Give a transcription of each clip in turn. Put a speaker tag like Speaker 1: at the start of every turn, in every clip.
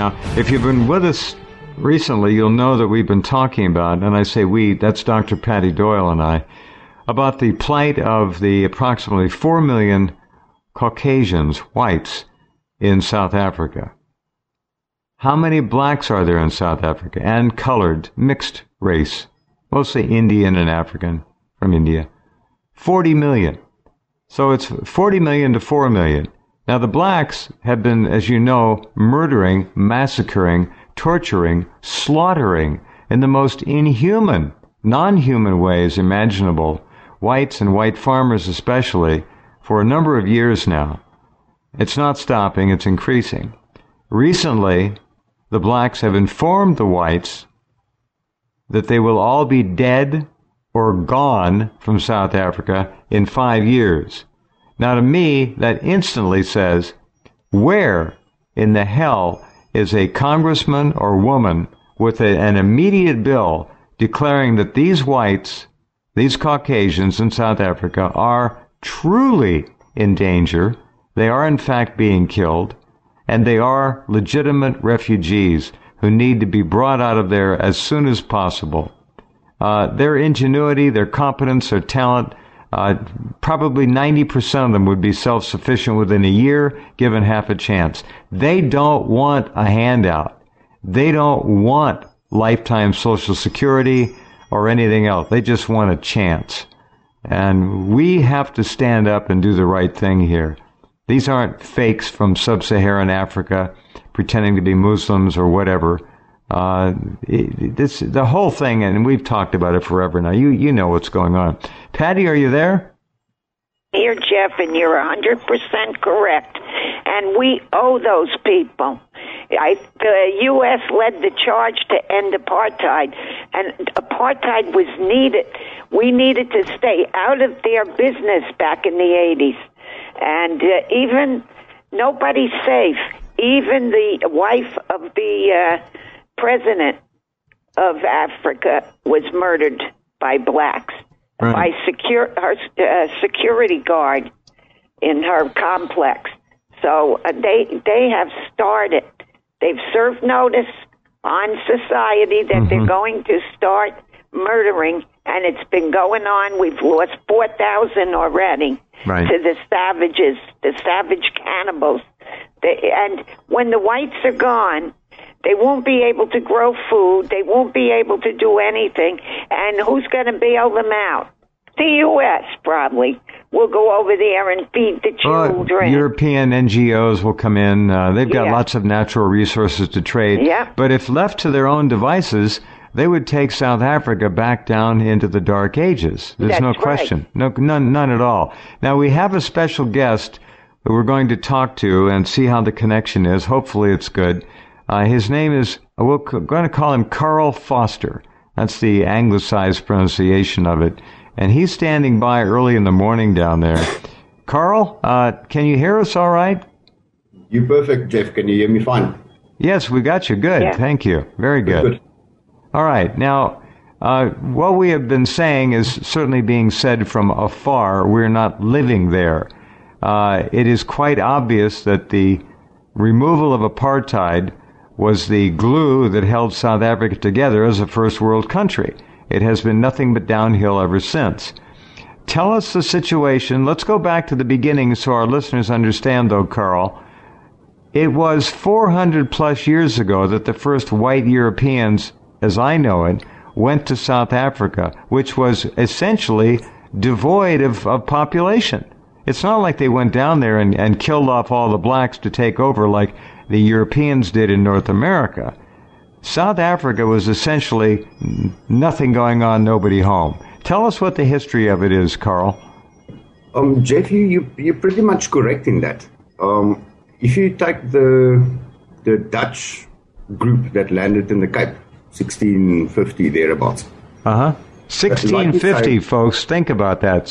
Speaker 1: Now, if you've been with us recently, you'll know that we've been talking about, and I say we, that's Dr. Patty Doyle and I, about the plight of the approximately 4 million Caucasians, whites, in South Africa. How many blacks are there in South Africa? And colored, mixed race, mostly Indian and African from India. 40 million. So it's 40 million to 4 million. Now the blacks have been, as you know, murdering, massacring, torturing, slaughtering in the most inhuman, non-human ways imaginable, whites and white farmers especially, for a number of years now. It's not stopping, it's increasing. Recently, the blacks have informed the whites that they will all be dead or gone from South Africa in 5 years. Now, to me, that instantly says, where in the hell is a congressman or woman with an immediate bill declaring that these whites, these Caucasians in South Africa, are truly in danger, they are in fact being killed, and they are legitimate refugees who need to be brought out of there as soon as possible. Their ingenuity, their competence, their talent, probably 90% of them would be self-sufficient within a year, given half a chance. They don't want a handout. They don't want lifetime Social Security or anything else. They just want a chance. And we have to stand up and do the right thing here. These aren't fakes from sub-Saharan Africa pretending to be Muslims or whatever. The whole thing, and we've talked about it forever now. You know what's going on. Patty, are you there?
Speaker 2: Here, Jeff, and you're 100% correct. And we owe those people. The U.S. led the charge to end apartheid, and apartheid was needed. We needed to stay out of their business back in the 80s. And even nobody's safe. Even the wife of the president of Africa was murdered by blacks, right, by her security guard in her complex. So they have started. They've served notice on society that they're going to start murdering, and it's been going on. We've lost 4,000 already, right, to the savages, the savage cannibals. And when the whites are gone, they won't be able to grow food. They won't be able to do anything. And who's going to bail them out? The U.S. probably will go over there and feed the children.
Speaker 1: European NGOs will come in. They've got lots of natural resources to trade.
Speaker 2: Yeah.
Speaker 1: But if left to their own devices, they would take South Africa back down into the Dark Ages. There's no question. Right. None at all. Now, we have a special guest who we're going to talk to and see how the connection is. Hopefully it's good. His name is, we're going to call him Carl Foster. That's the anglicized pronunciation of it. And he's standing by early in the morning down there. Carl, can you hear us all right?
Speaker 3: You're perfect, Jeff. Can you hear me fine?
Speaker 1: Yes, we got you. Good. Yeah. Thank you. Very good. All right. Now, what we have been saying is certainly being said from afar. We're not living there. It is quite obvious that the removal of apartheid was the glue that held South Africa together as a first world country. It has been nothing but downhill ever since. Tell us the situation. Let's go back to the beginning so our listeners understand, though, Carl. It was 400 plus years ago that the first white Europeans, as I know it, went to South Africa, which was essentially devoid of population. It's not like they went down there and killed off all the blacks to take over like the Europeans did in North America. South Africa was essentially nothing going on, nobody home. Tell us what the history of it is, Carl.
Speaker 3: Jeff, you're pretty much correct in that. If you take the Dutch group that landed in the Cape, 1650 thereabouts.
Speaker 1: 1650, folks. Think about that.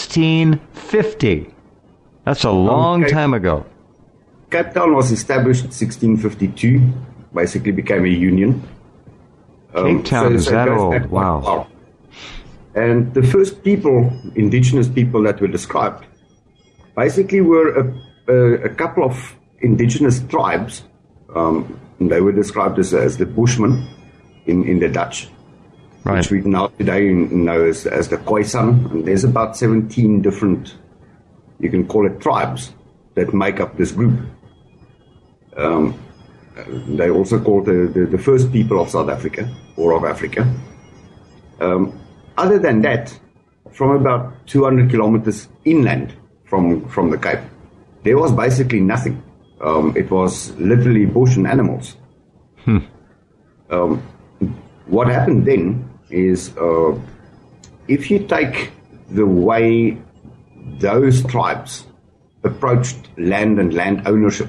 Speaker 1: 1650. That's a long time ago.
Speaker 3: Cape Town was established in 1652. Basically became a union.
Speaker 1: Cape Town is that old? Wow.
Speaker 3: And the first people, indigenous people that were described, basically were a couple of indigenous tribes They were described as the Bushmen in the Dutch,
Speaker 1: Right.
Speaker 3: which we now today know as the Khoisan. And there's about 17 different, you can call it tribes, that make up this group. They also called the first people of South Africa, or of Africa. Other than that, from about 200 kilometers inland from the Cape, there was basically nothing. It was literally bush and animals. What happened then is, if you take the way those tribes approached land and land ownership,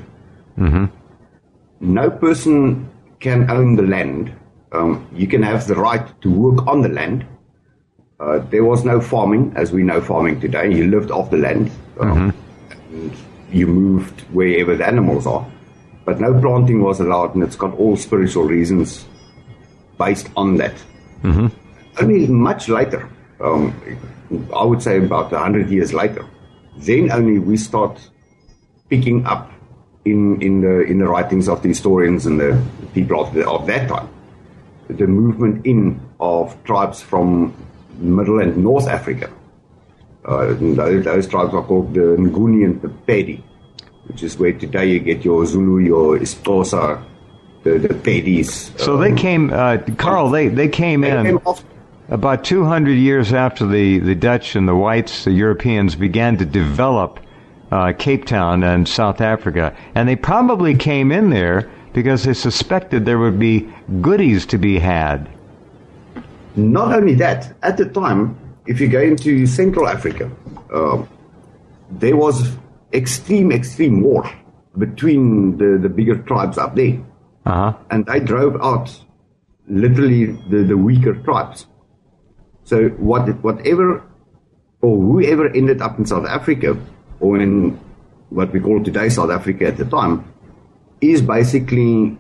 Speaker 3: no person can own the land. You can have the right to work on the land. There was no farming, as we know farming today. You lived off the land. And you moved wherever the animals are. But no planting was allowed, and it's got all spiritual reasons based on that. Only much later, I would say about 100 years later, then only we start picking up in the writings of the historians and the people of that time, the movement in of tribes from Middle and North Africa. Those tribes are called the Nguni and the Pedi, which is where today you get your Zulu, your Xhosa, the Pedis.
Speaker 1: So they came, Carl, they came in about 200 years after the Dutch and the whites, the Europeans, began to develop Cape Town and South Africa. And they probably came in there because they suspected there would be goodies to be had.
Speaker 3: Not only that, at the time, if you go into Central Africa, there was extreme war between the bigger tribes up there. And they drove out literally the weaker tribes. So whatever or whoever ended up in South Africa, or in what we call today South Africa at the time, is basically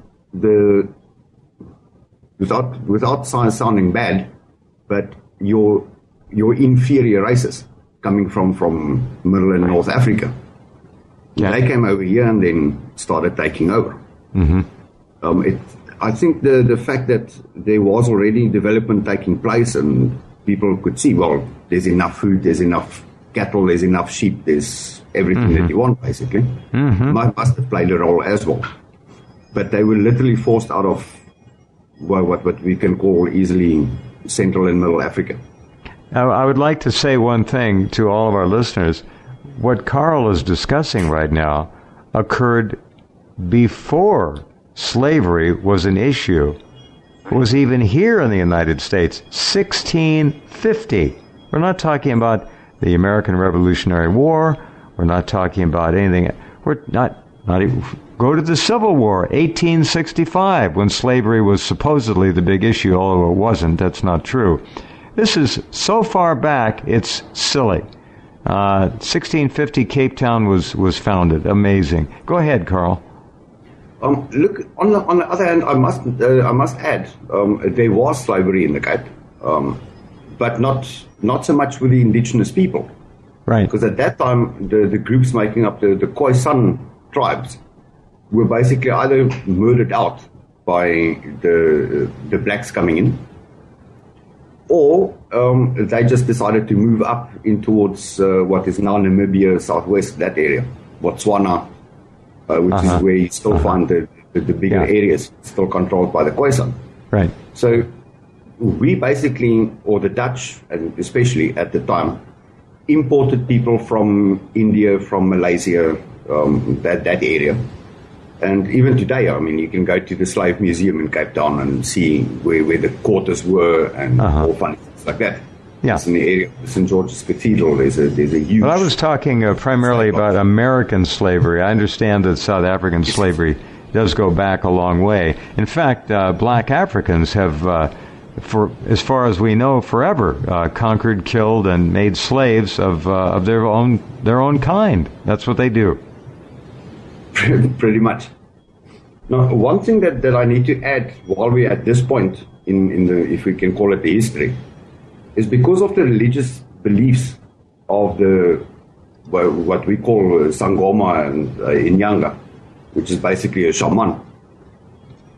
Speaker 3: without sounding bad, but your inferior races coming from Middle and North Africa. Yeah. They came over here and then started taking over. I think the fact that there was already development taking place and people could see, well, there's enough food, there's enough cattle, there's enough sheep, there's everything that you want, basically, must have played a role as well. But they were literally forced out of what we can call easily Central and Middle Africa.
Speaker 1: I would like to say one thing to all of our listeners. What Carl is discussing right now occurred before slavery was an issue. It was even here in the United States, 1650. We're not talking about the American Revolutionary War. We're not talking about anything. We're not even, go to the Civil War, 1865, when slavery was supposedly the big issue, although it wasn't. That's not true. This is so far back, it's silly. 1650, Cape Town was founded. Amazing. Go ahead, Carl.
Speaker 3: Look, on the other hand, I must add, there was slavery in the Cape, but not so much with the indigenous people.
Speaker 1: Right.
Speaker 3: Because at that time, the groups making up the Khoisan tribes were basically either murdered out by the blacks coming in, or they just decided to move up in towards what is now Namibia, southwest, that area, Botswana, which is where you still find the bigger areas still controlled by the Khoisan.
Speaker 1: Right.
Speaker 3: So we basically, or the Dutch, and especially at the time, imported people from India, from Malaysia, that area. And even today, I mean, you can go to the Slave Museum in Cape Town and see where the quarters were and all funny things like that. Yeah. It's in the area of St. George's Cathedral. There's a huge...
Speaker 1: Well, I was talking primarily about American slavery. I understand that South African slavery does go back a long way. In fact, black Africans have, for as far as we know, forever conquered, killed, and made slaves of their own kind. That's what they do.
Speaker 3: Pretty much. Now, one thing that I need to add while we're at this point in the, if we can call it the history, is because of the religious beliefs of what we call Sangoma and Inyanga, which is basically a shaman.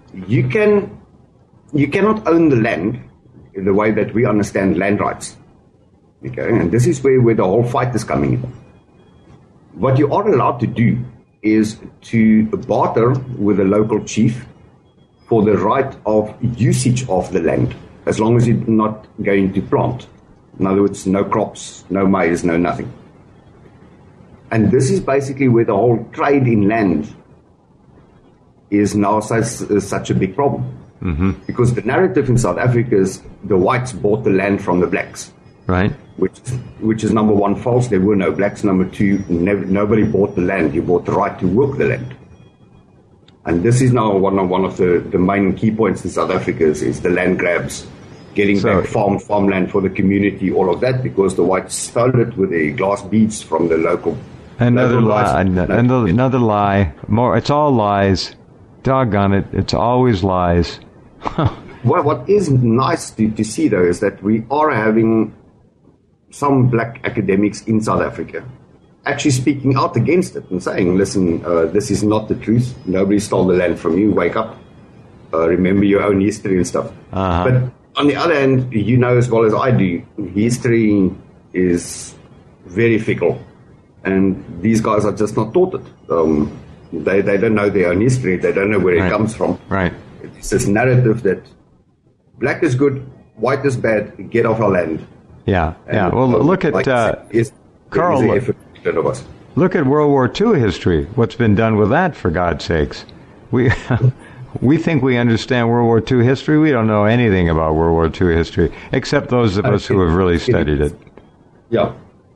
Speaker 3: you cannot own the land in the way that we understand land rights. Okay, and this is where the whole fight is coming in. What you are allowed to do is to barter with a local chief for the right of usage of the land, as long as you're not going to plant. In other words, no crops, no maize, no nothing. And this is basically where the whole trade in land is now such a big problem.
Speaker 1: Mm-hmm.
Speaker 3: Because the narrative in South Africa is the whites bought the land from the blacks.
Speaker 1: Right.
Speaker 3: Which is number one, false. There were no blacks. Number two, nobody bought the land. You bought the right to work the land. And this is now one of the main key points in South Africa is the land grabs, getting back farmland for the community, all of that, because the whites stole it with the glass beads from the local.
Speaker 1: Another lie. Another lie. More. It's all lies. Doggone it. It's always lies.
Speaker 3: Well, what is nice to see, though, is that we are having some black academics in South Africa actually speaking out against it and saying, listen, this is not the truth. Nobody stole the land from you. Wake up. Remember your own history and stuff.
Speaker 1: Uh-huh.
Speaker 3: But on the other hand, you know as well as I do, history is very fickle. And these guys are just not taught it. They don't know their own history. They don't know where it comes from.
Speaker 1: Right.
Speaker 3: It's this narrative that black is good, white is bad, get off our land.
Speaker 1: Yeah, yeah. Well, look at Carl. Look at World War II history. What's been done with that, for God's sakes? We think we understand World War II history. We don't know anything about World War II history, except those of us who have really studied it.
Speaker 3: Yeah.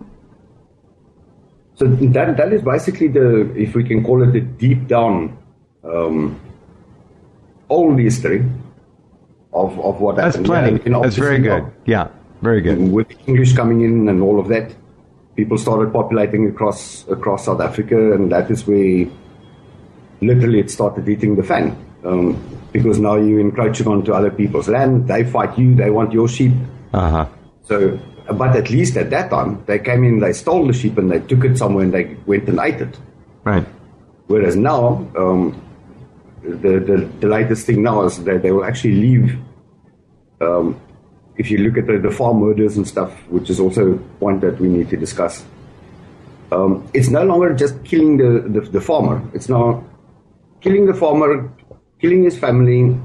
Speaker 3: So that is basically if we can call it the deep down old history of what happened.
Speaker 1: That's plenty. That's very good. Yeah, very good.
Speaker 3: With English coming in and all of that, people started populating across South Africa, and that is where literally it started hitting the fan. Because now you're encroaching onto other people's land. They fight you. They want your sheep.
Speaker 1: Uh-huh.
Speaker 3: So, but at least at that time, they came in, they stole the sheep, and they took it somewhere, and they went and ate it.
Speaker 1: Right.
Speaker 3: Whereas now, the latest thing now is that they will actually leave. If you look at the farm murders and stuff, which is also a point that we need to discuss, it's no longer just killing the farmer. It's now killing the farmer, killing his family.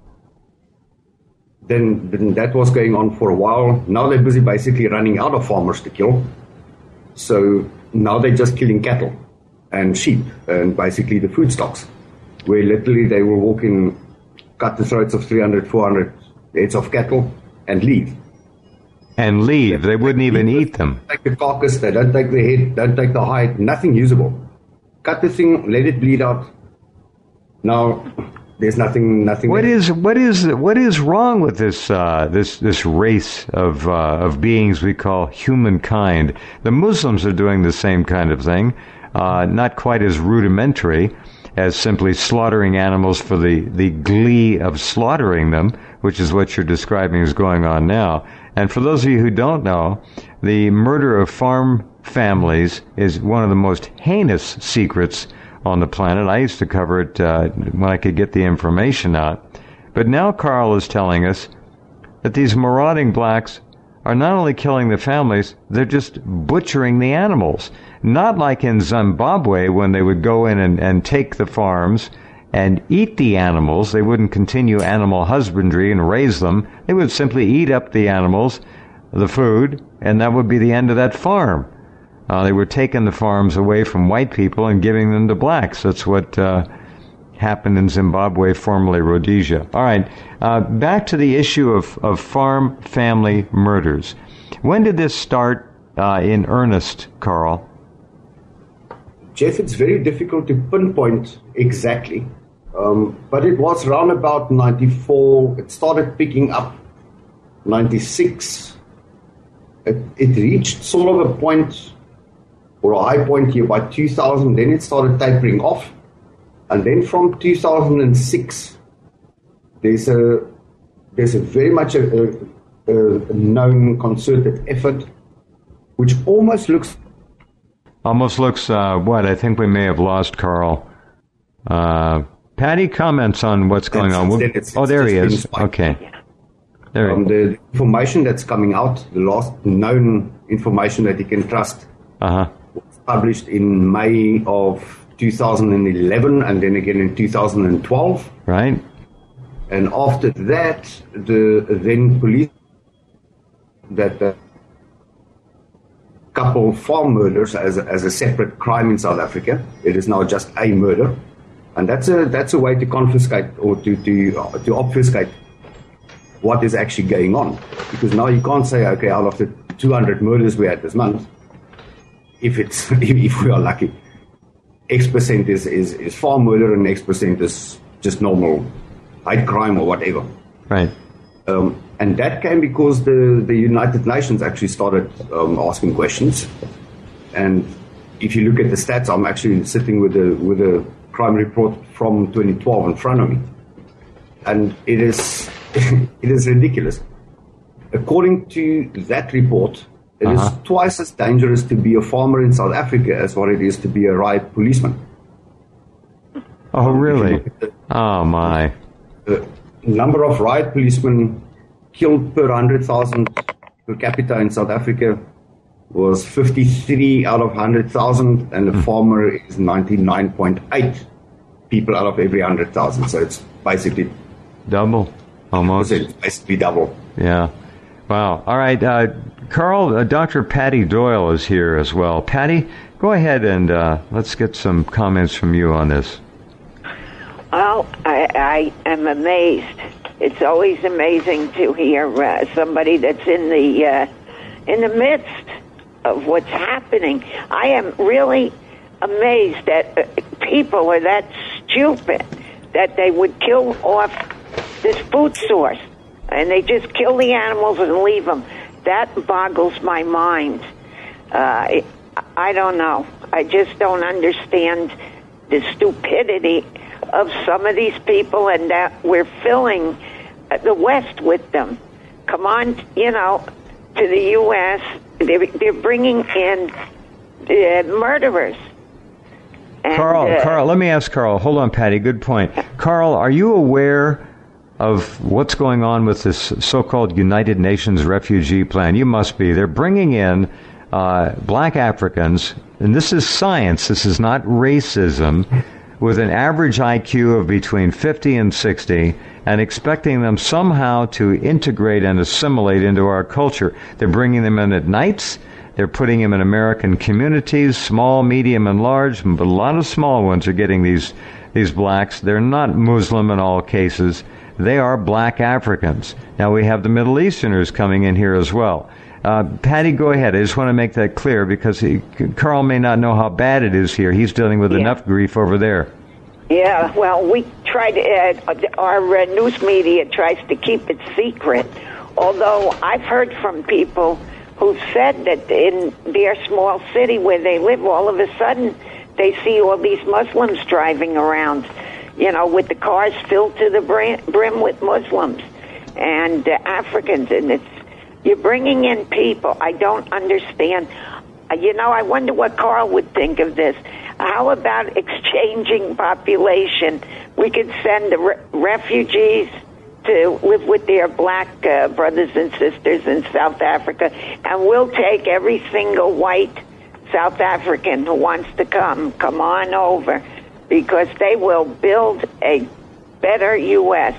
Speaker 3: Then that was going on for a while. Now they're busy basically running out of farmers to kill. So now they're just killing cattle and sheep and basically the food stocks, where literally they will walk in, cut the throats of 300, 400 heads of cattle and leave.
Speaker 1: And leave. They wouldn't even eat them.
Speaker 3: They don't take the carcass, they don't take the head, don't take the hide, nothing usable. Cut the thing, let it bleed out. Now there's nothing.
Speaker 1: What is wrong with this race of beings we call humankind? The Muslims are doing the same kind of thing, not quite as rudimentary as simply slaughtering animals for the glee of slaughtering them, which is what you're describing is going on now. And for those of you who don't know, the murder of farm families is one of the most heinous secrets on the planet. I used to cover it when I could get the information out. But now Carl is telling us that these marauding blacks are not only killing the families, they're just butchering the animals. Not like in Zimbabwe when they would go in and take the farms and eat the animals. They wouldn't continue animal husbandry and raise them. They would simply eat up the animals, the food, and that would be the end of that farm. They were taking the farms away from white people and giving them to blacks. That's what happened in Zimbabwe, formerly Rhodesia. All right, back to the issue of farm family murders. When did this start in earnest, Carl?
Speaker 3: Jeff, it's very difficult to pinpoint exactly, but it was around about 94. It started picking up 96. It reached sort of a point, or a high point here by 2000, then it started tapering off. And then from 2006, there's a very much a known concerted effort, which almost looks
Speaker 1: what? I think we may have lost Carl. Patty comments on what's going on. There he is. Okay. There
Speaker 3: the information that's coming out, the last known information that you can trust, was published in May of 2011 and then again in 2012.
Speaker 1: Right.
Speaker 3: And after that, the then police that couple farm murders as a separate crime in South Africa. It is now just a murder. And that's a way to confiscate or to obfuscate what is actually going on. Because now you can't say, okay, out of the 200 murders we had this month, if we are lucky, X% is farm murder and X% is just normal hate crime or whatever.
Speaker 1: Right.
Speaker 3: And that came because the United Nations actually started asking questions. And if you look at the stats, I'm actually sitting with a crime report from 2012 in front of me. And it is it is ridiculous. According to that report, it is twice as dangerous to be a farmer in South Africa as what it is to be a riot policeman.
Speaker 1: Oh, really? Oh, my.
Speaker 3: The number of riot policemen killed per 100,000 per capita in South Africa was 53 out of 100,000, and the farmer is 99.8 people out of every 100,000. So it's basically
Speaker 1: double, almost.
Speaker 3: It's basically double.
Speaker 1: Yeah. Wow. All right, Carl. Dr. Patty Doyle is here as well. Patty, go ahead and let's get some comments from you on this.
Speaker 2: Well, I am amazed. It's always amazing to hear somebody that's in the midst of what's happening. I am really amazed that people are that stupid that they would kill off this food source and they just kill the animals and leave them. That boggles my mind. I don't know. I just don't understand the stupidity of some of these people, and that we're filling the West with them. Come on, to the U.S., they're bringing in murderers. And,
Speaker 1: Carl, let me ask Carl. Hold on, Patty. Good point. Carl, are you aware of what's going on with this so-called United Nations refugee plan? You must be. They're bringing in black Africans, and this is science. This is not racism, with an average IQ of between 50 and 60, and expecting them somehow to integrate and assimilate into our culture. They're bringing them in at nights. They're putting them in American communities, small, medium, and large, but a lot of small ones are getting these blacks. They're not Muslim in all cases. They are black Africans. Now, we have the Middle Easterners coming in here as well. Patty, go ahead. I just want to make that clear because Carl may not know how bad it is here. He's dealing with enough grief over there.
Speaker 2: Yeah, well, we try to, our news media tries to keep it secret, although I've heard from people who said that in their small city where they live, all of a sudden they see all these Muslims driving around, with the cars filled to the brim with Muslims and Africans, and you're bringing in people. I don't understand. I wonder what Carl would think of this. How about exchanging population? We could send the refugees to live with their black brothers and sisters in South Africa, and we'll take every single white South African who wants to come on over, because they will build a better U.S.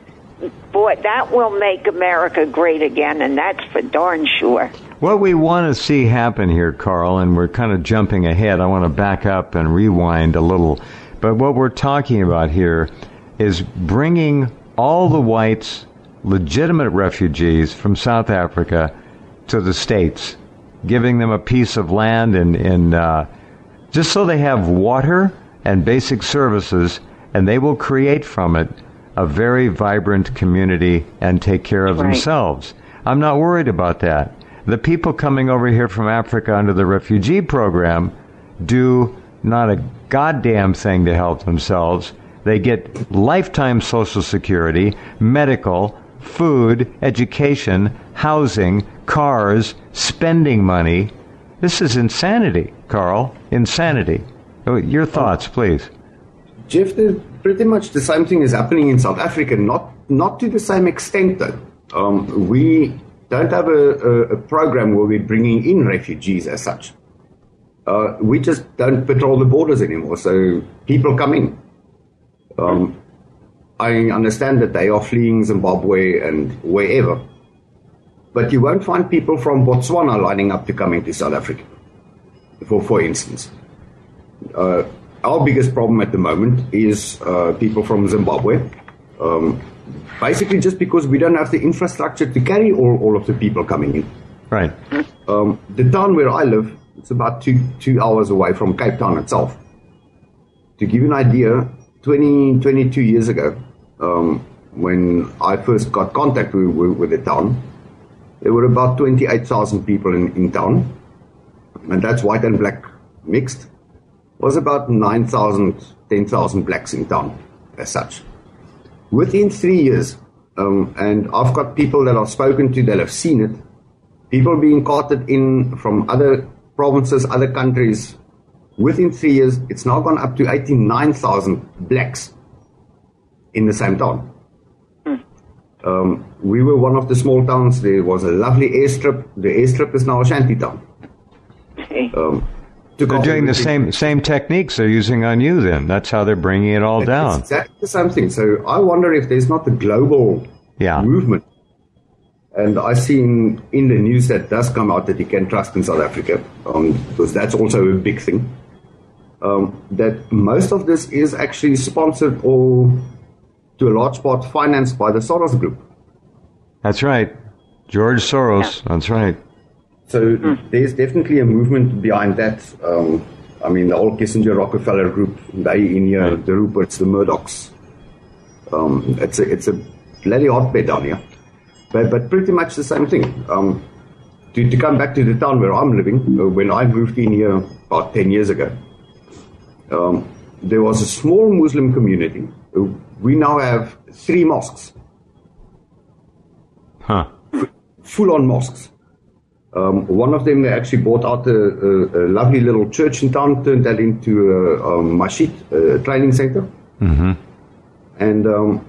Speaker 2: Boy, that will make America great again, and that's for darn sure.
Speaker 1: What we want to see happen here, Carl, and we're kind of jumping ahead. I want to back up and rewind a little. But what we're talking about here is bringing all the whites, legitimate refugees from South Africa, to the States, giving them a piece of land and just so they have water and basic services, and they will create from it a very vibrant community and take care of themselves. I'm not worried about that. The people coming over here from Africa under the refugee program do not a goddamn thing to help themselves. They get lifetime Social Security, medical, food, education, housing, cars, spending money. This is insanity, Carl. Insanity. Your thoughts, please.
Speaker 3: Jeff, pretty much the same thing is happening in South Africa, not to the same extent though. We don't have a program where we're bringing in refugees as such. We just don't patrol the borders anymore, so people come in. I understand that they are fleeing Zimbabwe and wherever, but you won't find people from Botswana lining up to come into South Africa, for instance. Our biggest problem at the moment is people from Zimbabwe, basically just because we don't have the infrastructure to carry all of the people coming in.
Speaker 1: Right.
Speaker 3: The town where I live, it's about two hours away from Cape Town itself. To give you an idea, 22 years ago, when I first got contact with the town, there were about 28,000 people in town, and that's white and black mixed. Was about 9,000, 10,000 blacks in town as such. Within 3 years, and I've got people that I've spoken to that have seen it, people being carted in from other provinces, other countries. Within 3 years, it's now gone up to 89,000 blacks in the same town. We were one of the small towns. There was a lovely airstrip. The airstrip is now a shanty town.
Speaker 1: They're doing the same techniques they're using on you then. That's how they're bringing it all down.
Speaker 3: It's exactly the same thing. So I wonder if there's not a global movement. And I see in the news that does come out that you can trust in South Africa, because that's also a big thing, that most of this is actually sponsored or to a large part financed by the Soros Group.
Speaker 1: That's right. George Soros. That's right.
Speaker 3: So there's definitely a movement behind that. I mean, the old Kissinger Rockefeller Group, they in here, the Ruperts, the Murdochs. It's a bloody hotbed down here. But pretty much the same thing. To come back to the town where I'm living, when I moved in here about 10 years ago, there was a small Muslim community. We now have 3 mosques.
Speaker 1: Huh.
Speaker 3: Full-on mosques. One of them, they actually bought out a lovely little church in town, turned that into a masjid, a training center.
Speaker 1: Mm-hmm.
Speaker 3: And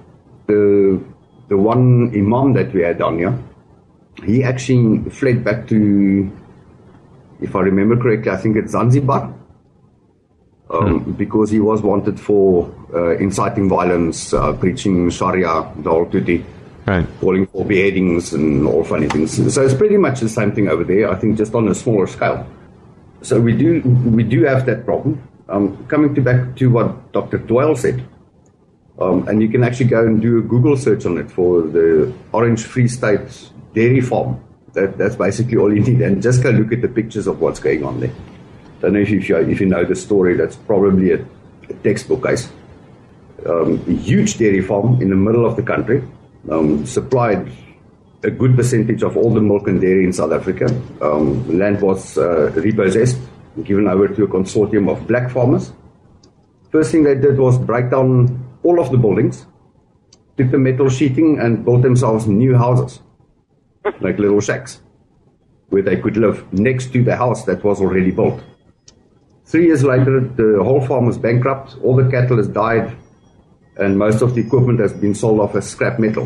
Speaker 3: the one imam that we had down here, he actually fled back to, if I remember correctly, I think it's Zanzibar, because he was wanted for inciting violence, preaching Sharia, the whole tutti.
Speaker 1: Right.
Speaker 3: Calling for beheadings and all funny things. So it's pretty much the same thing over there, I think, just on a smaller scale. So we do have that problem. Coming back to what Dr. Doyle said, and you can actually go and do a Google search on it for the Orange Free State dairy farm. That's basically all you need, and just go look at the pictures of what's going on there. Don't know if you know the story. That's probably a textbook case. A huge dairy farm in the middle of the country. Supplied a good percentage of all the milk and dairy in South Africa. Land was repossessed, given over to a consortium of black farmers. First thing they did was break down all of the buildings, took the metal sheeting and built themselves new houses, like little shacks, where they could live next to the house that was already built. 3 years later, the whole farm was bankrupt, all the cattle has died, and most of the equipment has been sold off as scrap metal.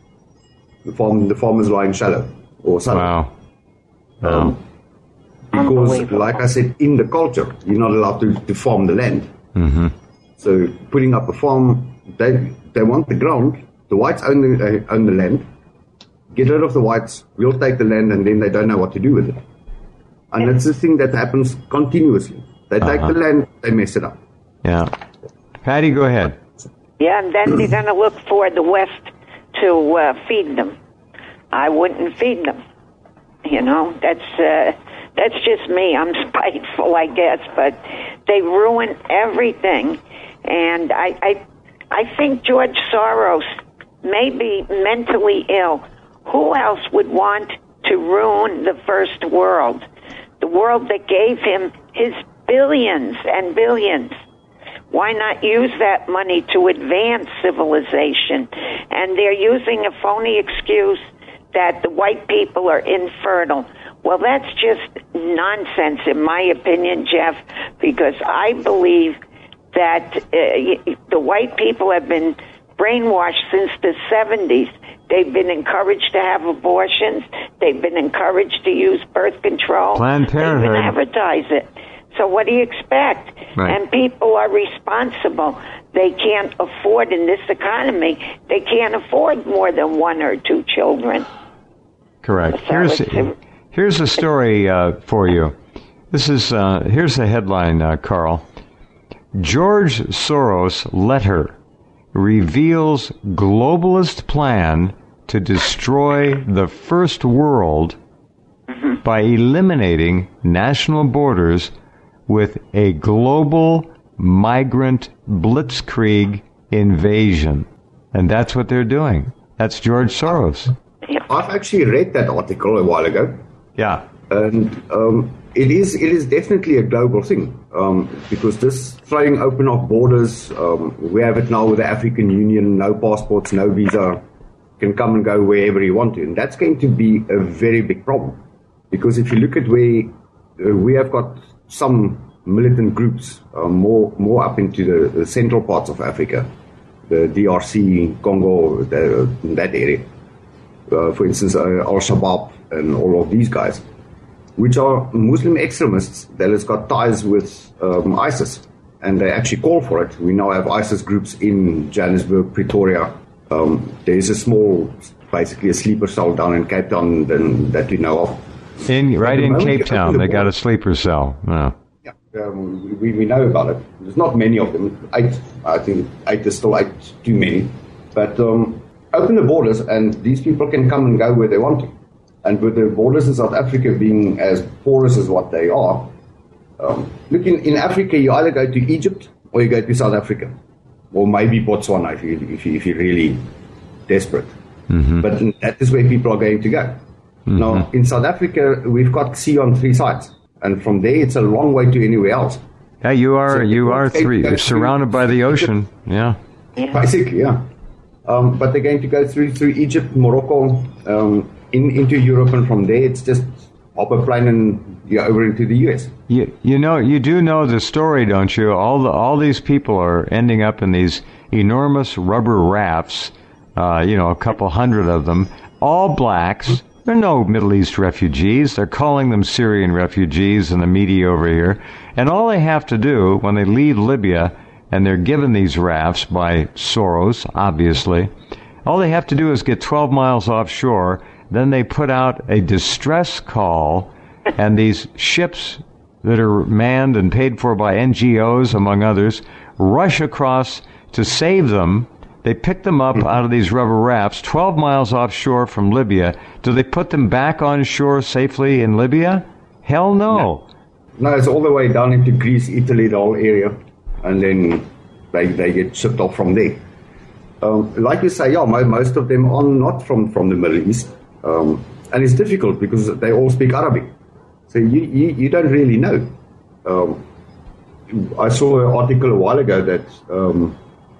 Speaker 3: The farm is lying shallow or something.
Speaker 1: Wow.
Speaker 3: Because, like I said, in the culture, you're not allowed to farm the land.
Speaker 1: Mm-hmm.
Speaker 3: So putting up a farm, they want the ground. The whites own the land. Get rid of the whites, we'll take the land, and then they don't know what to do with it. And it's the thing that happens continuously. They take the land, they mess it up.
Speaker 1: Yeah. Patty, go ahead.
Speaker 2: Yeah, and then they're going to look for the West to feed them. I wouldn't feed them. You know, that's just me. I'm spiteful, I guess, but they ruin everything. And I think George Soros may be mentally ill. Who else would want to ruin the first world? The world that gave him his billions and billions. Why not use that money to advance civilization? And they're using a phony excuse that the white people are infertile. Well, that's just nonsense, in my opinion, Jeff, because I believe that the white people have been brainwashed since the 70s. They've been encouraged to have abortions. They've been encouraged to use birth control.
Speaker 1: Planned Parenthood.
Speaker 2: They even advertise it. So what do you expect?
Speaker 1: Right.
Speaker 2: And people are responsible. They can't afford, in this economy, they can't afford more than 1 or 2 children.
Speaker 1: Correct.
Speaker 2: So
Speaker 1: Here's a story for you. This is here's the headline, Carl. George Soros letter reveals globalist plan to destroy the first world by eliminating national borders with a global migrant blitzkrieg invasion. And that's what they're doing. That's George Soros.
Speaker 3: I've actually read that article a while ago.
Speaker 1: Yeah.
Speaker 3: And it is definitely a global thing, because this throwing open of borders, we have it now with the African Union, no passports, no visa, can come and go wherever you want to. And that's going to be a very big problem. Because if you look at where we have got some militant groups more up into the central parts of Africa, the DRC, Congo, that area. For instance, Al-Shabaab and all of these guys, which are Muslim extremists that has got ties with ISIS. And they actually call for it. We now have ISIS groups in Johannesburg, Pretoria. There's a small, basically a sleeper cell down in Cape Town that we know of.
Speaker 1: Right in Cape Town, they got a sleeper cell. Yeah.
Speaker 3: We know about it. There's not many of them. 8, I think 8 is still 8 too many. But open the borders, and these people can come and go where they want to. And with the borders in South Africa being as porous as what they are, look, in Africa, you either go to Egypt or you go to South Africa, or maybe Botswana if you're really desperate. Mm-hmm. But that is where people are going to go. Mm-hmm. Now, in South Africa, we've got sea on 3 sides, and from there, it's a long way to anywhere else.
Speaker 1: Yeah, you are 3. You're surrounded by the ocean. Yeah.
Speaker 3: Basically, yeah. But they're going to go through Egypt, Morocco, into Europe, and from there it's just hop a plane and you're over into the US.
Speaker 1: You do know the story, don't you? All these people are ending up in these enormous rubber rafts. A couple hundred of them, all blacks. They're no Middle East refugees. They're calling them Syrian refugees in the media over here. And all they have to do when they leave Libya, and they're given these rafts by Soros, obviously, all they have to do is get 12 miles offshore. Then they put out a distress call, and these ships that are manned and paid for by NGOs, among others, rush across to save them. They pick them up out of these rubber rafts 12 miles offshore from Libya. Do they put them back on shore safely in Libya? Hell no.
Speaker 3: No, it's all the way down into Greece, Italy, the whole area, and then they get shipped off from there. Like you say, most of them are not from the Middle East. And it's difficult because they all speak Arabic. So you don't really know. I saw an article a while ago that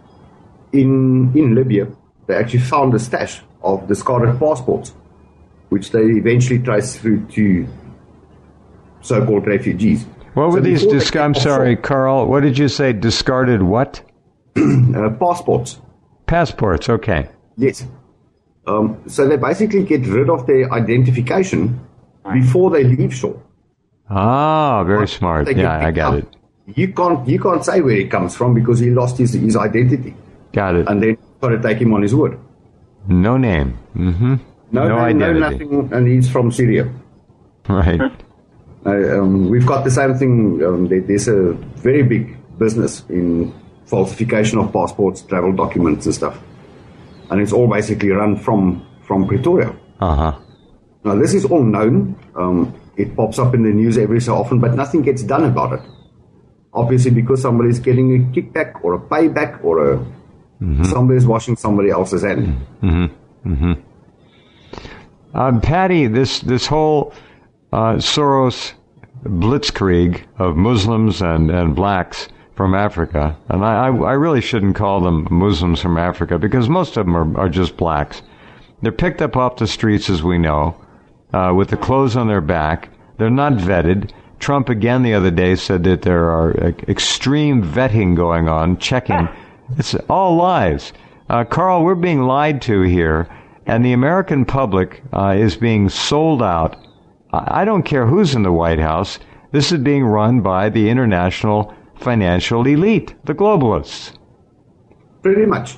Speaker 3: in Libya, they actually found a stash of discarded passports, which they eventually traced through to so-called refugees.
Speaker 1: What were these? I'm sorry, Carl. What did you say? Discarded what?
Speaker 3: Passports.
Speaker 1: Passports. Okay.
Speaker 3: Yes. So they basically get rid of their identification before they leave shore.
Speaker 1: Ah, very smart. Yeah, I got it.
Speaker 3: You can't say where he comes from because he lost his identity.
Speaker 1: Got it.
Speaker 3: And then you've got to take him on his word.
Speaker 1: No name. Mm-hmm.
Speaker 3: No identity. No nothing, and he's from Syria.
Speaker 1: Right.
Speaker 3: We've got the same thing. There's a very big business in falsification of passports, travel documents, and stuff. And it's all basically run from Pretoria.
Speaker 1: Uh-huh.
Speaker 3: Now, this is all known. It pops up in the news every so often, but nothing gets done about it. Obviously, because somebody's getting a kickback or a payback or somebody's washing somebody else's hand.
Speaker 1: Mm-hmm. Mm-hmm. Patty, this whole Soros blitzkrieg of Muslims and blacks from Africa, and I really shouldn't call them Muslims from Africa because most of them are just blacks. They're picked up off the streets, as we know, with the clothes on their back. They're not vetted. Trump again the other day said that there are extreme vetting going on, checking. It's all lies. Carl, we're being lied to here, and the American public is being sold out. I don't care who's in the White House. This is being run by the international financial elite, the globalists.
Speaker 3: Pretty much.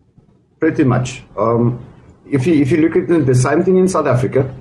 Speaker 3: If you look at the same thing in South Africa,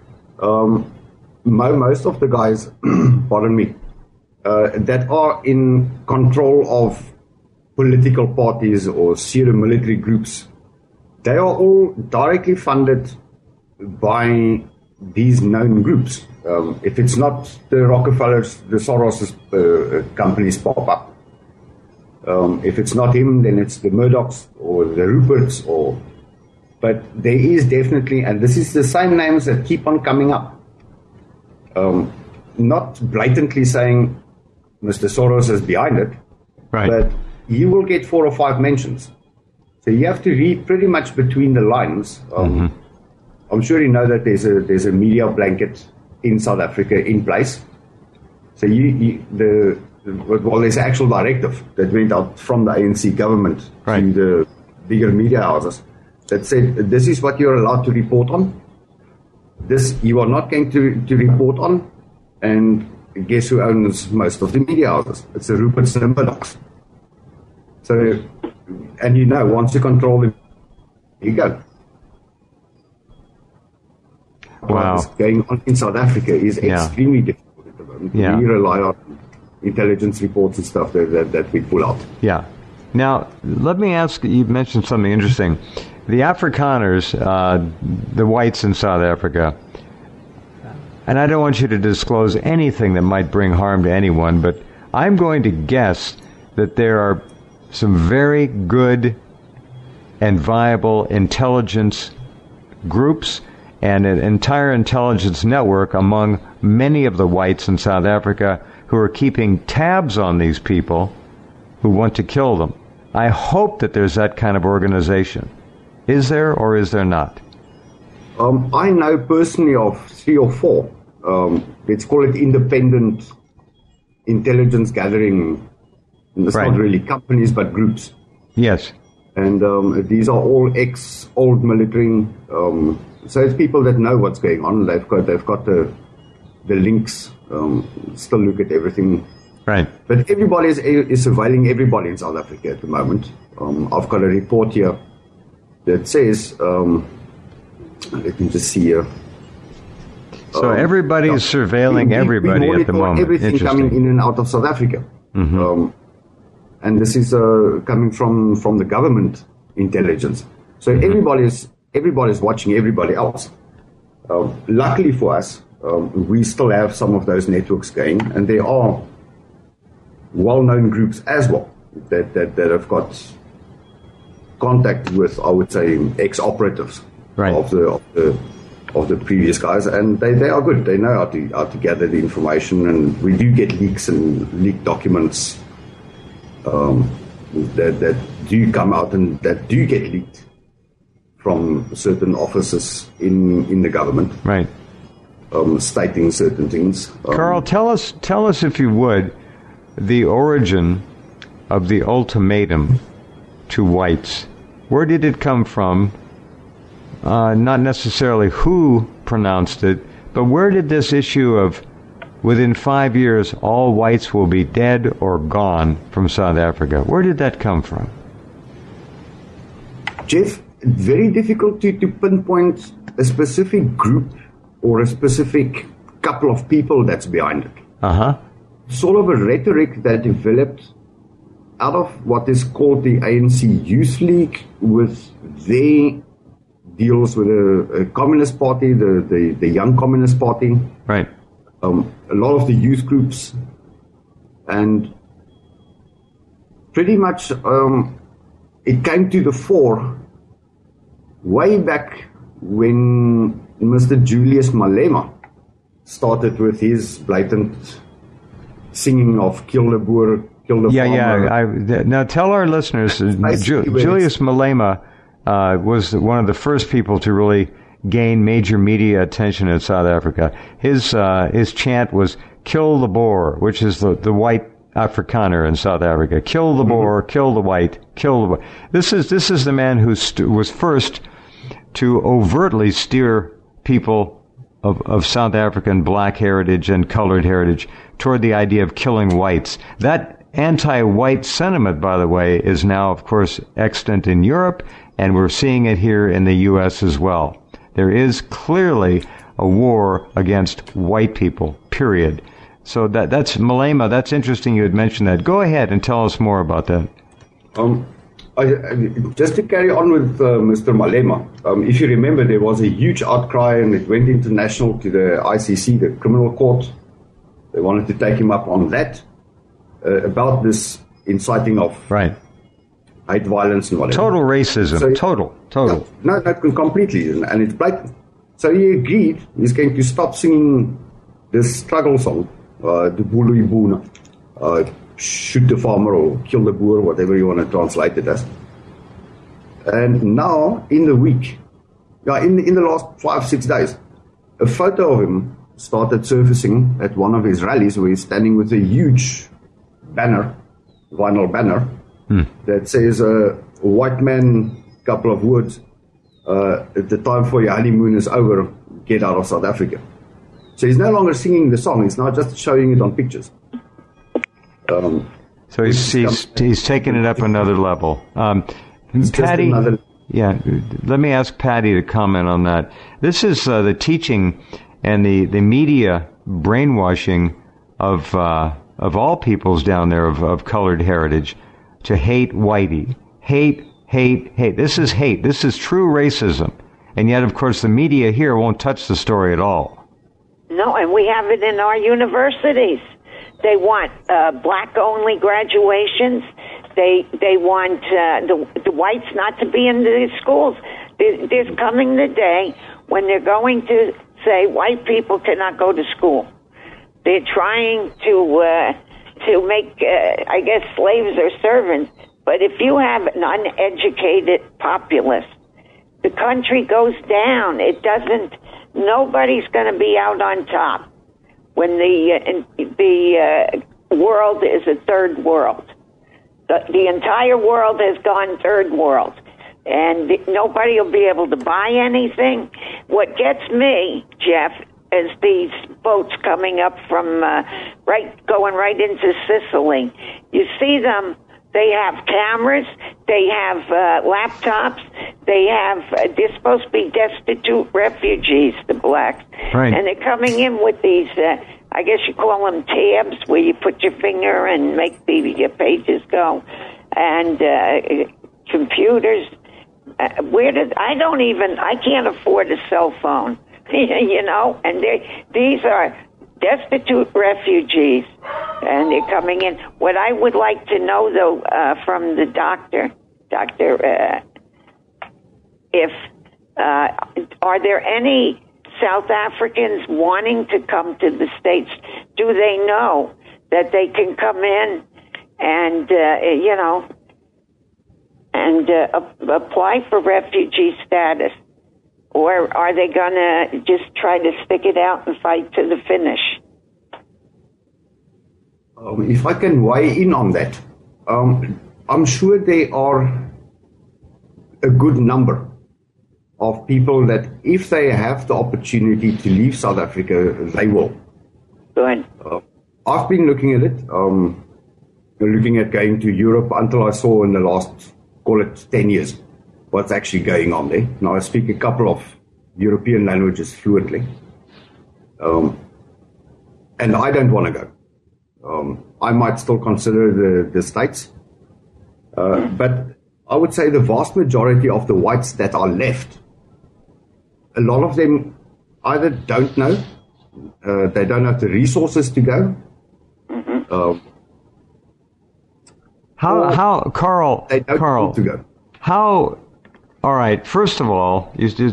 Speaker 3: most of the guys, pardon me, that are in control of political parties or pseudo-military groups, they are all directly funded by these known groups. If it's not the Rockefellers, the Soros companies pop up. If it's not him, then it's the Murdochs or the Ruperts. But there is definitely, and this is the same names that keep on coming up. Not blatantly saying Mr. Soros is behind it,
Speaker 1: right,
Speaker 3: but you will get 4 or 5 mentions. So you have to read pretty much between the lines. I'm sure you know that there's a media blanket in South Africa in place. So there's an actual directive that went out from the ANC government to the bigger media houses that said this is what you're allowed to report on. This you are not going to report on. And guess who owns most of the media houses? It's the Ruperts and the Murdochs. So, and once you control them, you go.
Speaker 1: Wow.
Speaker 3: What's going on in South Africa is extremely difficult at the moment.
Speaker 1: Yeah.
Speaker 3: We rely on intelligence reports and stuff that we pull out.
Speaker 1: Yeah. Now, let me ask, you mentioned something interesting. The Afrikaners, the whites in South Africa, and I don't want you to disclose anything that might bring harm to anyone, but I'm going to guess that there are some very good and viable intelligence groups and an entire intelligence network among many of the whites in South Africa who are keeping tabs on these people who want to kill them. I hope that there's that kind of organization. Is there or is there not?
Speaker 3: I know personally of 3 or 4. Let's call it independent intelligence gathering. It's not really companies, but groups.
Speaker 1: Yes. And
Speaker 3: these are all ex-old military. So it's people that know what's going on. They've got the links. Still look at everything.
Speaker 1: Right.
Speaker 3: But everybody is surveilling everybody in South Africa at the moment. I've got a report here that says, let me just see here.
Speaker 1: So everybody is surveilling everybody at the moment.
Speaker 3: Everything coming in and out of South Africa.
Speaker 1: Mm-hmm.
Speaker 3: And this is coming from the government intelligence. So everybody's watching everybody else. Luckily for us, we still have some of those networks going, and there are well-known groups as well that have got contact with, I would say, ex-operatives of the previous guys, and they are good. They know how to gather the information, and we do get leaks and leaked documents that do come out and that do get leaked from certain offices in the government,
Speaker 1: right?
Speaker 3: Stating certain things.
Speaker 1: Carl, tell us if you would the origin of the ultimatum to whites. Where did it come from? Not necessarily who pronounced it, but where did this issue of within 5 years all whites will be dead or gone from South Africa, where did that come from?
Speaker 3: Jeff, very difficult to pinpoint a specific group or a specific couple of people that's behind it.
Speaker 1: Uh-huh.
Speaker 3: Sort of a rhetoric that developed out of what is called the ANC Youth League, with their deals with a Communist Party, the Young Communist Party.
Speaker 1: Right.
Speaker 3: A lot of the youth groups, and pretty much it came to the fore way back when Mr. Julius Malema started with his blatant singing of kill the Boer, kill the farmer.
Speaker 1: Now tell our listeners, Julius Malema was one of the first people to really gain major media attention in South Africa. His chant was kill the Boer, which is the white Afrikaner in South Africa. Kill the Boer, kill the white, kill the white. This is the man who was first to overtly steer people of South African black heritage and colored heritage toward the idea of killing whites. That anti-white sentiment, by the way, is now, of course, extant in Europe, and we're seeing it here in the U.S. as well. There is clearly a war against white people, period. So that's Malema. That's interesting you had mentioned that. Go ahead and tell us more about that.
Speaker 3: Just to carry on with Mr. Malema, if you remember, there was a huge outcry and it went international to the ICC, the criminal court. They wanted to take him up on that, about this inciting of hate violence and whatever.
Speaker 1: Total racism. So, total.
Speaker 3: No, completely. And it's blatant. So he agreed he's going to stop singing this struggle song, the Bulu Ibuna, shoot the farmer or kill the Boer, whatever you want to translate it as. And now, in the week, in the last 5-6 days, a photo of him started surfacing at one of his rallies where he's standing with a huge banner, vinyl banner, that says, white man, couple of words, the time for your honeymoon is over, get out of South Africa. So he's no longer singing the song, he's now just showing it on pictures.
Speaker 1: So he's taken it up another level. Patty, let me ask Patty to comment on that. This is the teaching and the media brainwashing of all peoples down there of colored heritage to hate whitey. Hate. This is hate. This is true racism. And yet, of course, the media here won't touch the story at all.
Speaker 2: No, and we have it in our universities. They want black-only graduations. They want the whites not to be in the schools. There's coming the day when they're going to say white people cannot go to school. They're trying to make, I guess, slaves or servants. But if you have an uneducated populace, the country goes down. It doesn't. Nobody's going to be out on top when the world is a third world. The entire world has gone third world, and nobody will be able to buy anything. What gets me, Jeff, is these boats coming up from going right into Sicily. You see them. They have cameras, they have laptops, they're supposed to be destitute refugees, the blacks.
Speaker 1: Right.
Speaker 2: And they're coming in with these, I guess you call them tabs, where you put your finger and make your pages go, and computers. I can't afford a cell phone, and these are destitute refugees, and they're coming in. What I would like to know, though, from the doctor, if are there any South Africans wanting to come to the States? Do they know that they can come in and apply for refugee status? Or are they going to just try to stick it out and fight to the finish?
Speaker 3: If I can weigh in on that, I'm sure there are a good number of people that if they have the opportunity to leave South Africa, they will.
Speaker 2: Good.
Speaker 3: I've been looking at it, looking at going to Europe until I saw in the last, call it 10 years, what's actually going on there. Now, I speak a couple of European languages fluently. And I don't want to go. I might still consider the States. But I would say the vast majority of the whites that are left, a lot of them either don't know, they don't have the resources to go.
Speaker 1: Carl,
Speaker 3: they don't want to go.
Speaker 1: All right, first of all,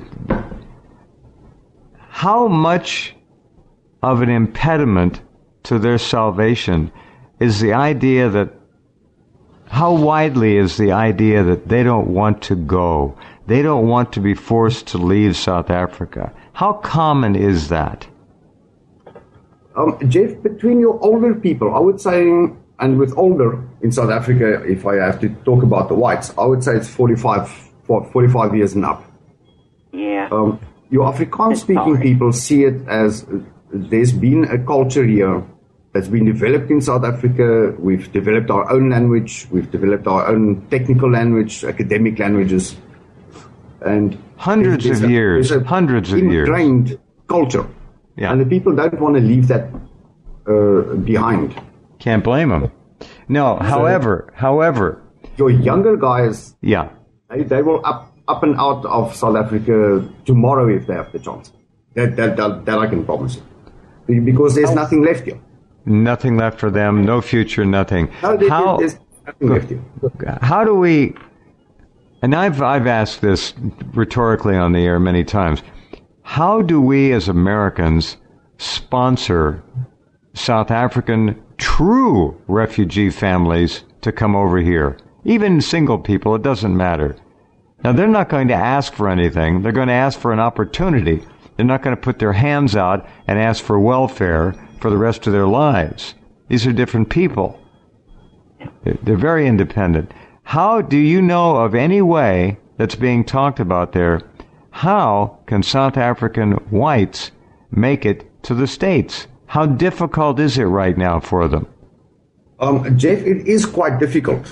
Speaker 1: how much of an impediment to their salvation is the idea that, how widely is the idea that they don't want to go? They don't want to be forced to leave South Africa. How common is that?
Speaker 3: Jeff, between your older people, I would say, and with older in South Africa, if I have to talk about the whites, I would say it's 45 years and up.
Speaker 2: Yeah.
Speaker 3: Your Afrikaans-speaking people see it as there's been a culture here that's been developed in South Africa. We've developed our own language. We've developed our own technical language, academic languages. And
Speaker 1: hundreds of years.
Speaker 3: Ingrained culture.
Speaker 1: Yeah.
Speaker 3: And the people don't want to leave that behind.
Speaker 1: Can't blame them. No, however,
Speaker 3: your younger guys,
Speaker 1: yeah,
Speaker 3: they will up and out of South Africa tomorrow if they have the chance. That I can promise you, because there's nothing left here.
Speaker 1: Nothing left for them. No future. Nothing.
Speaker 3: No, there's nothing left here.
Speaker 1: How do we? And I've asked this rhetorically on the air many times. How do we as Americans sponsor South African true refugee families to come over here? Even single people, it doesn't matter. Now, they're not going to ask for anything. They're going to ask for an opportunity. They're not going to put their hands out and ask for welfare for the rest of their lives. These are different people. They're very independent. How do you know of any way that's being talked about there? How can South African whites make it to the States? How difficult is it right now for them?
Speaker 3: Jeff, it is quite difficult.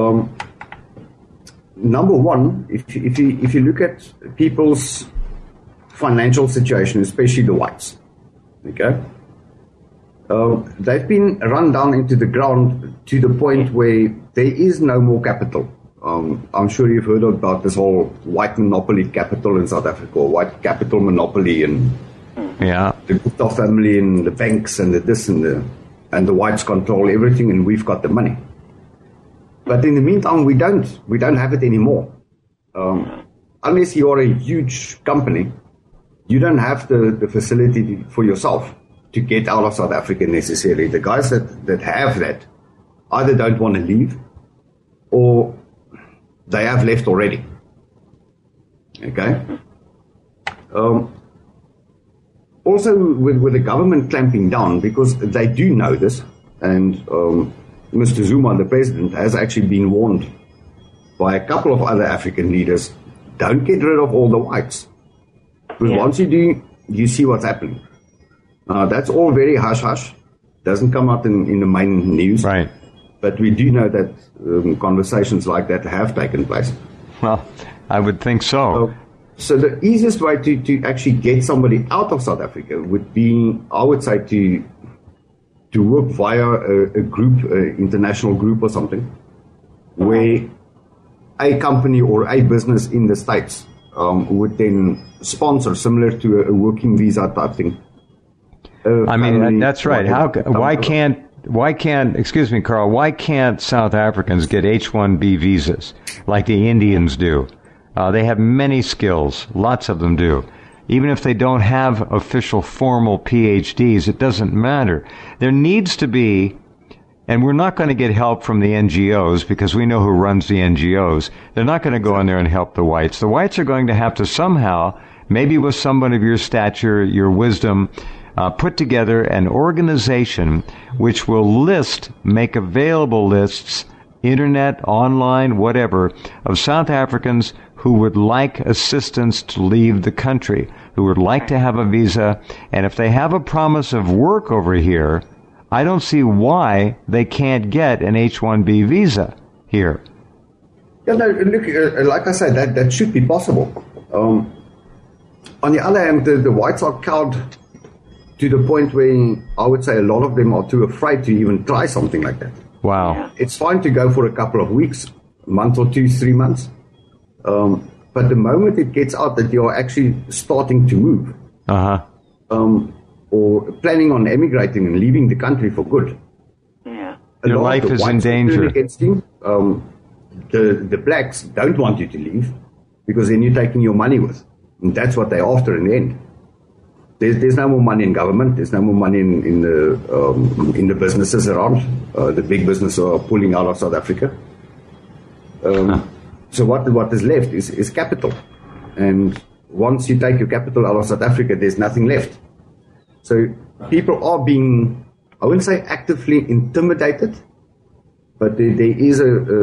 Speaker 3: Number one, if you look at people's financial situation, especially the whites, okay, they've been run down into the ground to the point where there is no more capital. I'm sure you've heard about this whole white monopoly capital in South Africa, or white capital monopoly, and the Gupta family and the banks and the this and the whites control everything, and we've got the money. But in the meantime, we don't have it anymore. Unless you are a huge company, you don't have the facility for yourself to get out of South Africa necessarily. The guys that have that either don't want to leave, or they have left already. Okay? Also, with the government clamping down, because they do know this, and Mr. Zuma, the president, has actually been warned by a couple of other African leaders, don't get rid of all the whites. Because once you do, you see what's happening. That's all very hush-hush. Doesn't come out in the main news.
Speaker 1: Right.
Speaker 3: But we do know that conversations like that have taken place.
Speaker 1: Well, I would think so.
Speaker 3: So the easiest way to actually get somebody out of South Africa would be, I would say, to work via a group, international group or something, where a company or a business in the States would then sponsor, similar to a working visa type thing.
Speaker 1: I mean, that's right. Why can't, excuse me, Carl, why can't South Africans get H-1B visas like the Indians do? They have many skills. Lots of them do. Even if they don't have official formal PhDs, it doesn't matter. There needs to be, and we're not going to get help from the NGOs because we know who runs the NGOs. They're not going to go in there and help the whites. The whites are going to have to somehow, maybe with someone of your stature, your wisdom, put together an organization which will make available lists, internet, online, whatever, of South Africans who would like assistance to leave the country, who would like to have a visa, and if they have a promise of work over here, I don't see why they can't get an H-1B visa here.
Speaker 3: Yeah, no, look, like I said, that should be possible. On the other hand, the whites are cowed to the point where I would say a lot of them are too afraid to even try something like that.
Speaker 1: Wow.
Speaker 3: It's fine to go for a couple of weeks, a month or 2, 3 months. But the moment it gets out that you're actually starting to move, or planning on emigrating and leaving the country for good,
Speaker 1: your life is in danger.
Speaker 3: Against you. The blacks don't want you to leave because then you're taking your money with, and that's what they're after in the end. There's no more money in government. There's no more money in the businesses around. The big businesses are pulling out of South Africa. So what is left is capital. And once you take your capital out of South Africa, there's nothing left. So people are being, I wouldn't say actively intimidated, but there is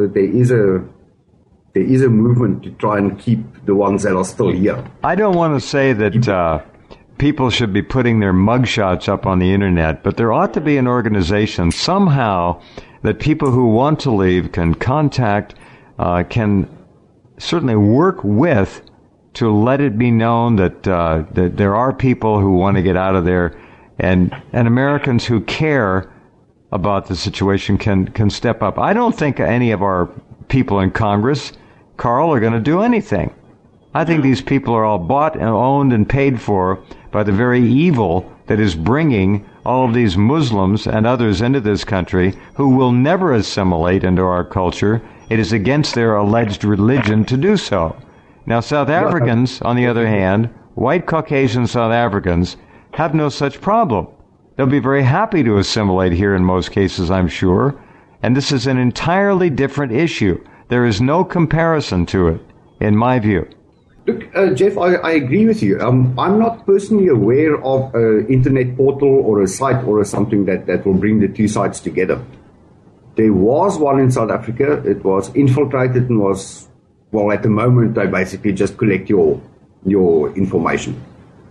Speaker 3: a movement to try and keep the ones that are still here.
Speaker 1: I don't want to say that people should be putting their mugshots up on the internet, but there ought to be an organization somehow that people who want to leave can contact, can certainly work with, to let it be known that that there are people who want to get out of there, and Americans who care about the situation can step up. I don't think any of our people in Congress, Carl, are going to do anything. I think these people are all bought and owned and paid for by the very evil that is bringing all of these Muslims and others into this country who will never assimilate into our culture. It is against their alleged religion to do so. Now, South Africans, on the other hand, white Caucasian South Africans, have no such problem. They'll be very happy to assimilate here in most cases, I'm sure. And this is an entirely different issue. There is no comparison to it, in my view.
Speaker 3: Look, Jeff, I agree with you. I'm not personally aware of an internet portal or a site or something that will bring the two sides together. There was one in South Africa. It was infiltrated and was, well, at the moment, they basically just collect your information.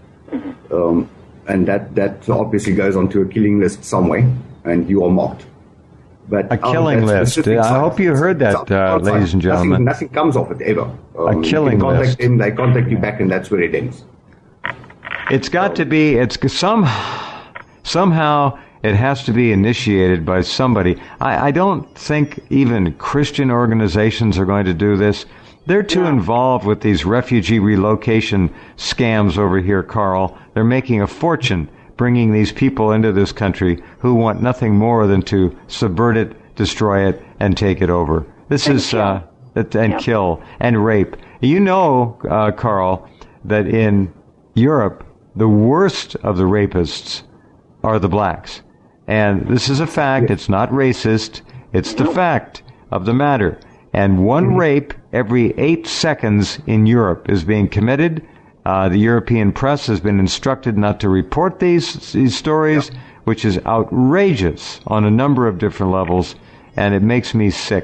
Speaker 3: And that obviously goes onto a killing list somewhere, and you are marked. But
Speaker 1: a killing list. I hope you heard that, ladies and gentlemen.
Speaker 3: Nothing comes of it ever.
Speaker 1: A killing list.
Speaker 3: Them, they contact you back, and that's where it ends.
Speaker 1: It's got to be. It's somehow it has to be initiated by somebody. I don't think even Christian organizations are going to do this. They're too involved with these refugee relocation scams over here, Carl. They're making a fortune bringing these people into this country who want nothing more than to subvert it, destroy it, and take it over. This is kill and rape. You know, Carl, that in Europe, the worst of the rapists are the blacks. And this is a fact. It's not racist. It's the fact of the matter. And one rape every 8 seconds in Europe is being committed. The European press has been instructed not to report these stories, which is outrageous on a number of different levels, and it makes me sick.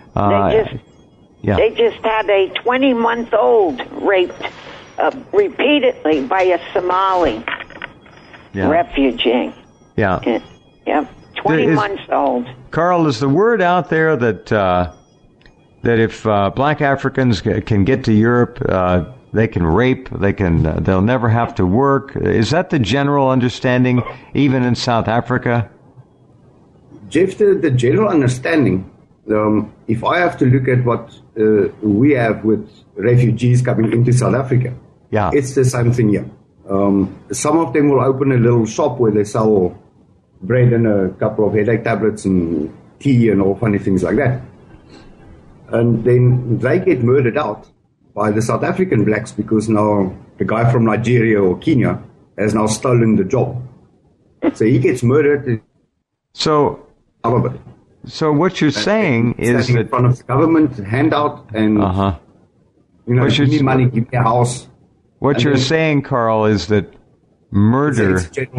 Speaker 2: They just had a 20-month-old raped repeatedly by a Somali refugee.
Speaker 1: Yeah.
Speaker 2: 20 months old.
Speaker 1: Carl, is the word out there that that if black Africans can get to Europe, they can rape, they'll never have to work? Is that the general understanding, even in South Africa?
Speaker 3: Jeff, the general understanding, if I have to look at what we have with refugees coming into South Africa, it's the same thing here. Some of them will open a little shop where they sell bread and a couple of headache tablets and tea and all funny things like that. And then they get murdered out by the South African blacks because now the guy from Nigeria or Kenya has now stolen the job. So he gets murdered.
Speaker 1: So what you're saying is that
Speaker 3: in front of the government, handout, and give me money, give me a house.
Speaker 1: What you're saying, Carl, is that murder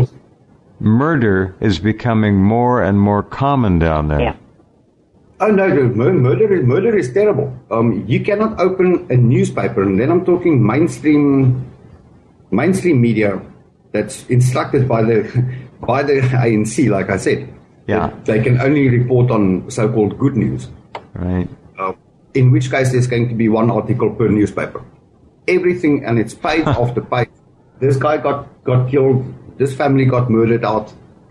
Speaker 1: is becoming more and more common down there.
Speaker 2: Yeah.
Speaker 3: Oh no, murder is terrible. You cannot open a newspaper, and then I'm talking mainstream media that's instructed by the ANC, like I said.
Speaker 1: Yeah.
Speaker 3: They can only report on so-called good news.
Speaker 1: Right.
Speaker 3: In which case there's going to be one article per newspaper. Everything, and it's page after page. This guy got killed. This family got murdered out.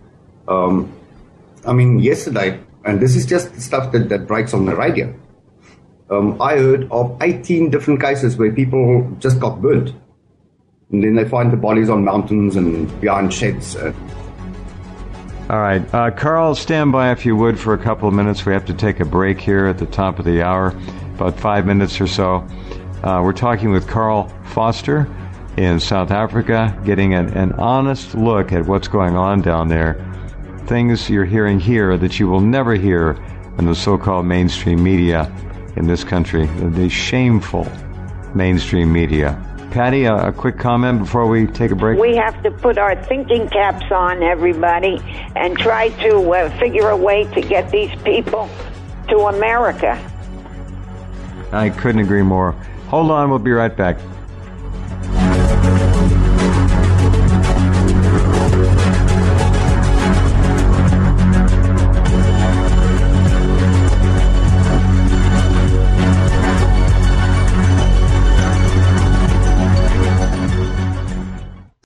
Speaker 3: Yesterday, and this is just stuff that breaks on the radio. I heard of 18 different cases where people just got burnt. And then they find the bodies on mountains and behind sheds.
Speaker 1: All right. Carl, stand by if you would for a couple of minutes. We have to take a break here at the top of the hour, about 5 minutes or so. We're talking with Carl Foster in South Africa, getting an honest look at what's going on down there. Things you're hearing here that you will never hear in the so-called mainstream media in this country, the shameful mainstream media. Patty, a quick comment before we take a break?
Speaker 2: We have to put our thinking caps on, everybody, and try to figure a way to get these people to America.
Speaker 1: I couldn't agree more. Hold on, we'll be right back.